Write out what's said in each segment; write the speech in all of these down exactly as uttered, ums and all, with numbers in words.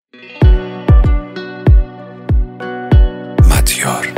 مدیار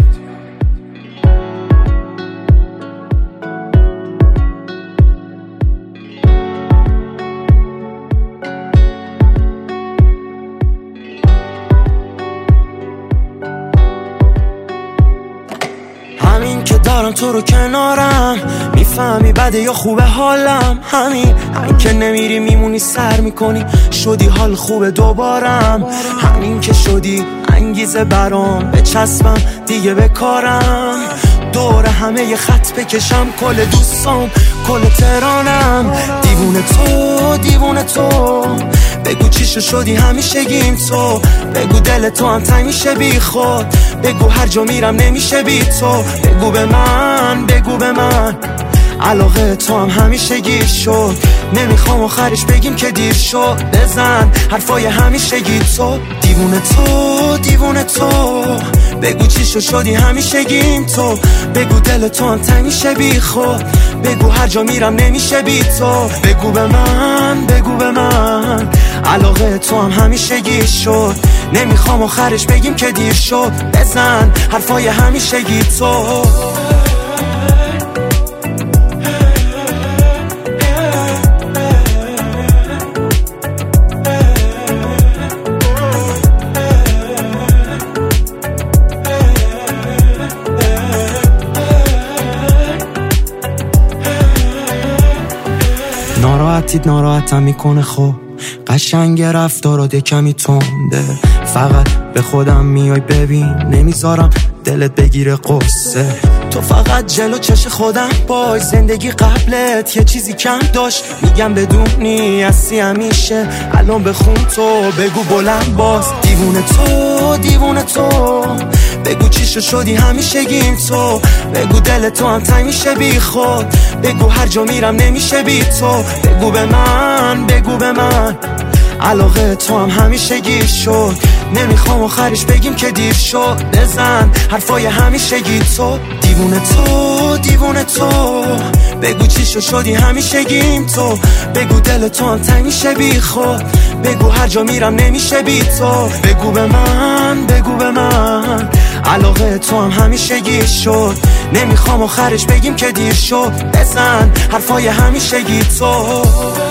همین که دارم تو رو کنارم، میفهمی بده یا خوبه حالم. همین همین که نمیری میمونی سر میکنی، شدی حال خوبه دوبارم. همین که شدی انگیزه برام، بچسبم دیگه به کارم. دور همه یه خط بکشم، کل دوستام کل تهرانم. دیوونه تو دیوونه تو، بگو چیشو شدی همیشه گیم تو. بگو دل تو هم تنگ میشه بی خود، بگو هر جا میرم نمیشه بی تو. بگو به من بگو به من علاقه تو هم همیشه گیر شد. نمیخوام آخرش بگیم که دیر شد، بزن حرفای همیشه گیر تو. دیوونه تو دیوونه تو، بگو چیشو شدی همیشه گیم تو. بگو دل تو هم تنگ میشه بی خود، بگو هر جا میرم نمیشه بی تو. بگو به من بگو به من علاقه تو هم همیشه گیر شد. نمیخوام آخرش بگیم که دیر شد، بزن حرفای همیشه گیر تو. ناراحتید ناراحتم میکنه، خب قشنگ رفتارات کمی تنده. فقط به خودم میای ببین، نمیذارم دلت بگیره قصه. تو فقط جلو چش خودم باش، زندگی قبلت یه چیزی کم داشت. میگم بدونی هستی همیشه، الان بخون تو بگو بلند باز. دیوونه تو دیوونه تو، بگو چیشو شدی همیشه گیم تو. بگو دل تو هم تنگ میشه بی خود، بگو هر جا میرم نمیشه بی تو. بگو به من بگو به من علاقه تو هم همیشه گیر شد. نمیخوام آخرش بگیم که دیر شد، بزن حرفای همیشه گیر تو. دیوونه تو دیوونه تو، بگو چیشو شدی همیشه گیم تو. بگو دل تو هم تنگ میشه بی خود، بگو هر جا میرم نمیشه بی تو. بگو به من بگو به من علاقه تو هم همیشه گیر شد. نمیخوام آخرش بگیم که دیر شد، بزن حرفای همیشه گیر تو.